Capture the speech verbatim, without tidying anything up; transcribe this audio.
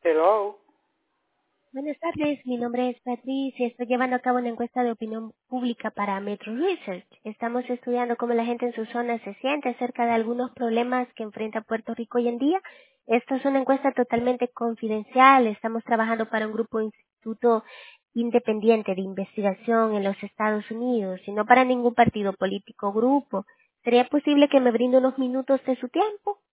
Hello. Buenas tardes, mi nombre es Patricia y estoy llevando a cabo una encuesta de opinión pública para Metro Research. Estamos estudiando cómo la gente en su zona se siente acerca de algunos problemas que enfrenta Puerto Rico hoy en día. Esta es una encuesta totalmente confidencial. Estamos trabajando para un grupo instituto independiente de investigación en los Estados Unidos y no para ningún partido político o grupo. ¿Sería posible que me brinde unos minutos de su tiempo?